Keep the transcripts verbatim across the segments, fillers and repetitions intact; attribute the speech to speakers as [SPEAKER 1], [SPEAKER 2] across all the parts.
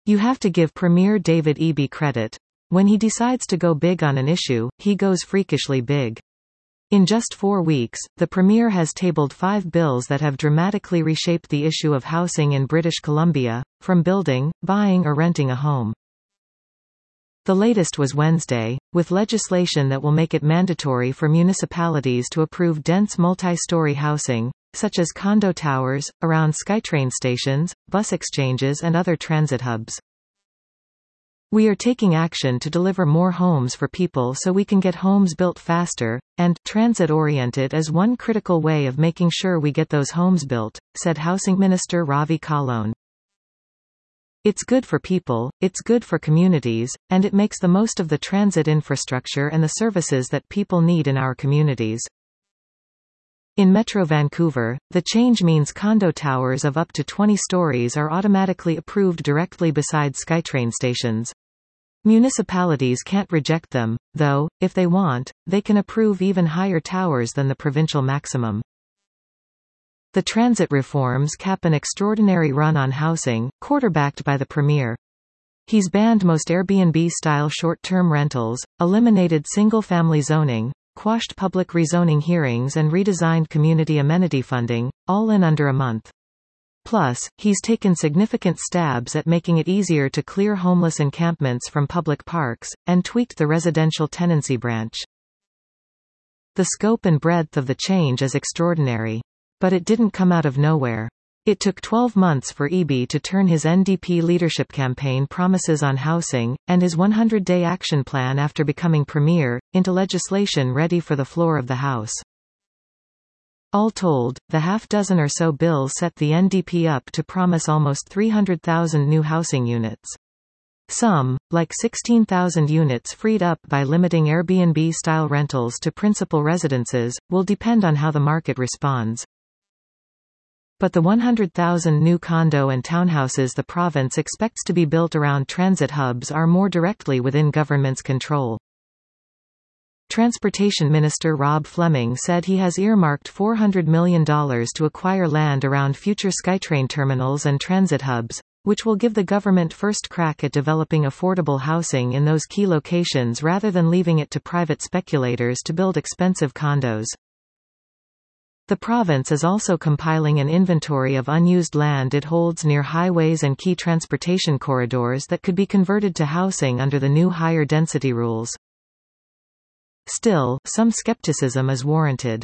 [SPEAKER 1] You have to give Premier David Eby credit. When he decides to go big on an issue, he goes freakishly big. In just four weeks, the Premier has tabled five bills that have dramatically reshaped the issue of housing in British Columbia, from building, buying or renting a home. The latest was Wednesday, with legislation that will make it mandatory for municipalities to approve dense multi-story housing, such as condo towers, around SkyTrain stations, bus exchanges and other transit hubs. We are taking action to deliver more homes for people so we can get homes built faster, and transit-oriented is one critical way of making sure we get those homes built, said Housing Minister Ravi Kahlon. It's good for people, it's good for communities, and it makes the most of the transit infrastructure and the services that people need in our communities. In Metro Vancouver, the change means condo towers of up to twenty stories are automatically approved directly beside SkyTrain stations. Municipalities can't reject them, though, if they want, they can approve even higher towers than the provincial maximum. The transit reforms cap an extraordinary run on housing, quarterbacked by the Premier. He's banned most Airbnb-style short-term rentals, eliminated single-family zoning, quashed public rezoning hearings and redesigned community amenity funding, all in under a month. Plus, he's taken significant stabs at making it easier to clear homeless encampments from public parks, and tweaked the residential tenancy branch. The scope and breadth of the change is extraordinary. But it didn't come out of nowhere. It took twelve months for Eby to turn his N D P leadership campaign promises on housing, and his one hundred day action plan after becoming Premier, into legislation ready for the floor of the House. All told, the half-dozen or so bills set the N D P up to promise almost three hundred thousand new housing units. Some, like sixteen thousand units freed up by limiting Airbnb-style rentals to principal residences, will depend on how the market responds. But the one hundred thousand new condo and townhouses the province expects to be built around transit hubs are more directly within government's control. Transportation Minister Rob Fleming said he has earmarked four hundred million dollars to acquire land around future SkyTrain terminals and transit hubs, which will give the government first crack at developing affordable housing in those key locations rather than leaving it to private speculators to build expensive condos. The province is also compiling an inventory of unused land it holds near highways and key transportation corridors that could be converted to housing under the new higher density rules. Still, some skepticism is warranted.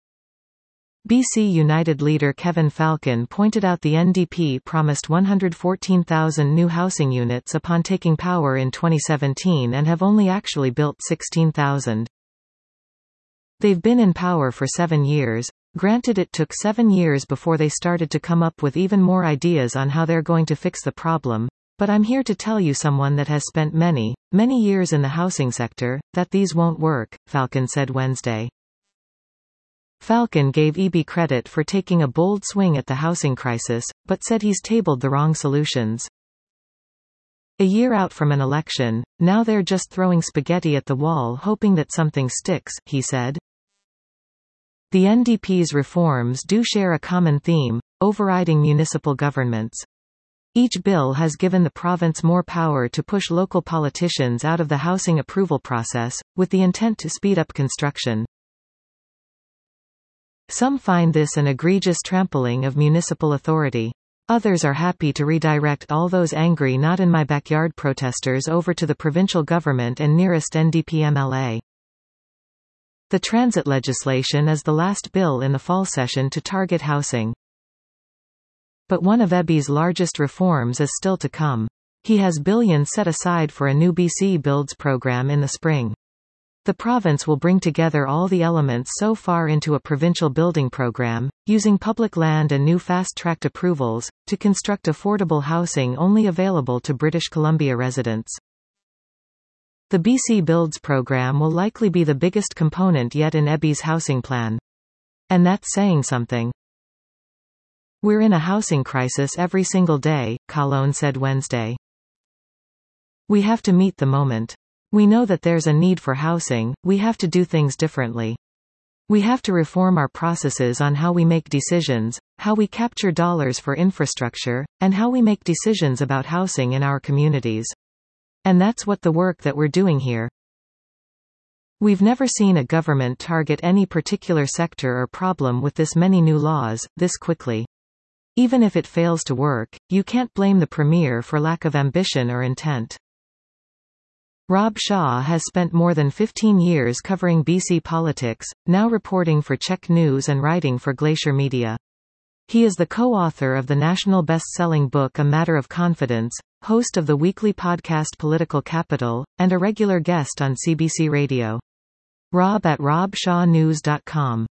[SPEAKER 1] B C United leader Kevin Falcon pointed out the N D P promised one hundred fourteen thousand new housing units upon taking power in twenty seventeen and have only actually built sixteen thousand. They've been in power for seven years. Granted, it took seven years before they started to come up with even more ideas on how they're going to fix the problem, but I'm here to tell you, someone that has spent many, many years in the housing sector, that these won't work, Falcon said Wednesday. Falcon gave Eby credit for taking a bold swing at the housing crisis, but said he's tabled the wrong solutions. A year out from an election, now they're just throwing spaghetti at the wall hoping that something sticks, he said. The N D P's reforms do share a common theme: overriding municipal governments. Each bill has given the province more power to push local politicians out of the housing approval process, with the intent to speed up construction. Some find this an egregious trampling of municipal authority. Others are happy to redirect all those angry not in my backyard protesters over to the provincial government and nearest N D P M L A. The transit legislation is the last bill in the fall session to target housing. But one of Eby's largest reforms is still to come. He has billions set aside for a new B C Builds program in the spring. The province will bring together all the elements so far into a provincial building program, using public land and new fast-tracked approvals, to construct affordable housing only available to British Columbia residents. The B C Builds program will likely be the biggest component yet in Eby's housing plan. And that's saying something. We're in a housing crisis every single day, Kahlon said Wednesday. We have to meet the moment. We know that there's a need for housing, we have to do things differently. We have to reform our processes on how we make decisions, how we capture dollars for infrastructure, and how we make decisions about housing in our communities. And that's what the work that we're doing here. We've never seen a government target any particular sector or problem with this many new laws, this quickly. Even if it fails to work, you can't blame the Premier for lack of ambition or intent. Rob Shaw has spent more than fifteen years covering B C politics, now reporting for Czech News and writing for Glacier Media. He is the co-author of the national best-selling book A Matter of Confidence, host of the weekly podcast Political Capital, and a regular guest on C B C Radio. Rob at rob shaw news dot com